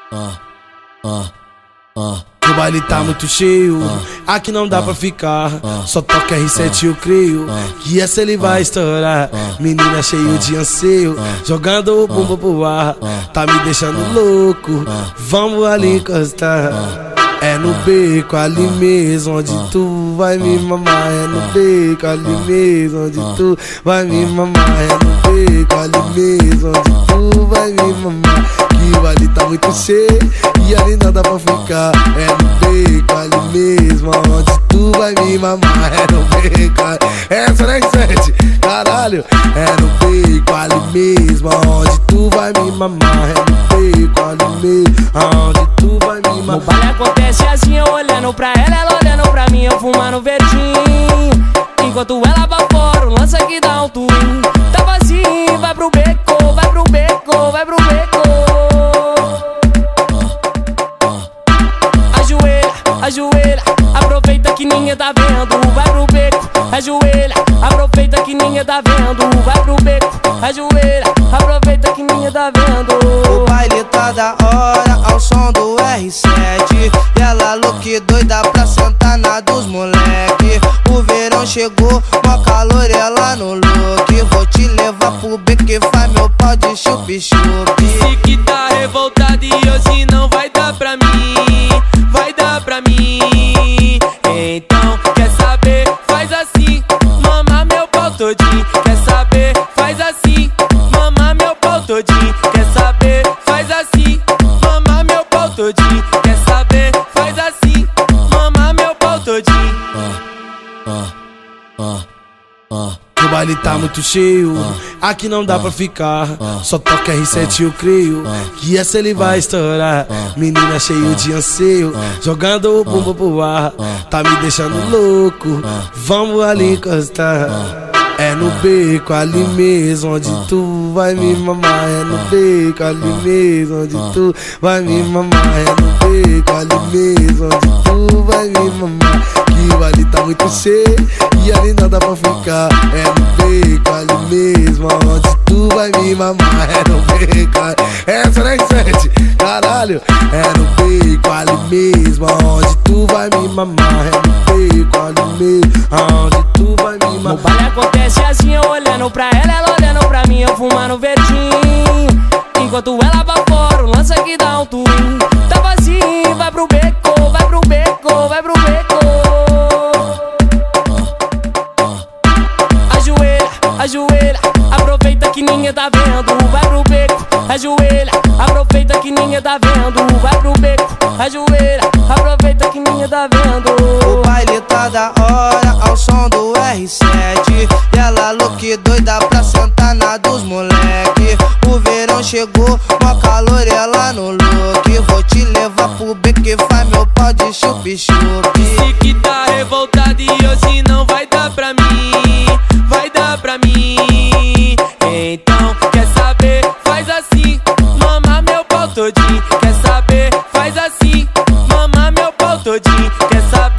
O baile tá muito cheio, aqui não dá pra ficar. Só toca R7 eu creio que essa ele vai estourar. Menina cheio de anseio, jogando o bumbum pro ar. Tá me deixando louco, vamos ali encostar. É no beco ali mesmo onde tu vai me mamar. É no beco ali mesmo onde tu vai me mamar. É no beco ali mesmo onde tu vai me mamar. Que o baile tá muito cheio e ali não dá pra ficar. É no beco ali mesmo onde tu vai me mamar. É no beco ali... Essa não é R7, caralho. É no beco ali mesmo onde tu vai me mamar. É no beco ali mesmo onde tu vai me mamar. O baile acontece assim, eu olhando pra ela olhando pra mim, eu fumando verdinho. Enquanto ela vai fora, o lança que dá um twin. Tá vazio, vai pro beco, vai pro beco, vai pro beco. Ajoelha, aproveita que ninguém tá vendo, vai pro beco. Ajoelha, aproveita que ninguém tá vendo, vai pro beco. Ajoelha, aproveita que ninguém tá vendo. O baile tá da hora ao som do R7. E ela louca e doida pra sentar na dos moleque. O verão chegou, mó calor ela no look. Vou te levar pro beco que faz meu pau de chup-chup. Disse que tá revoltado e hoje não vai dar pra mim. Vai dar pra mim. Então, quer saber? Faz assim, mama meu pau todinho. Quer saber? Faz assim, mama meu pau todinho. Quer saber? Faz assim, mama meu pau todinho. Quer saber? Faz assim, mama meu pau todinho. O baile tá muito cheio, aqui não dá pra ficar. Só toca R7 eu creio que essa ele vai estourar. Menina cheio de anseio, jogando o bumbum pro ar. Tá me deixando louco, vamos ali encostar. É no beco ali mesmo onde tu vai me mamar. É no beco ali mesmo onde tu vai me mamar. É no beco ali mesmo onde tu vai me mamar. Que o baile tá muito cheio e ali não dá pra ficar. É no beco ali mesmo onde tu vai me mamar. É no beco ali... Essa não é R7, caralho. É no beco ali mesmo onde tu vai me mamar. É no beco ali mesmo onde tu vai me mamar. O baile acontece assim, eu olhando pra ela olhando pra mim, eu fumando verdinho. Enquanto ela vai fora, o lança que dá um twin. Tá vazio, vai pro beco, vai pro beco, vai pro beco. Ajoelha, aproveita que ninguém tá vendo, vai pro beco. Ajoelha, aproveita que ninguém tá vendo, vai pro beco. Ajoelha, aproveita que ninguém tá vendo. O baile tá da hora ao som do R7. E ela louca e doida pra sentar na dos moleque. O verão chegou, mó calor ela no look. Vou te levar pro beco que faz meu pau de chup-chup. Disse que tá revoltado e hoje não vai dar pra mim. Vai dar pra mim. Então, quer saber? Faz assim, mama meu pau todinho. Quer saber? Faz assim, mama meu pau todinho. Quer saber?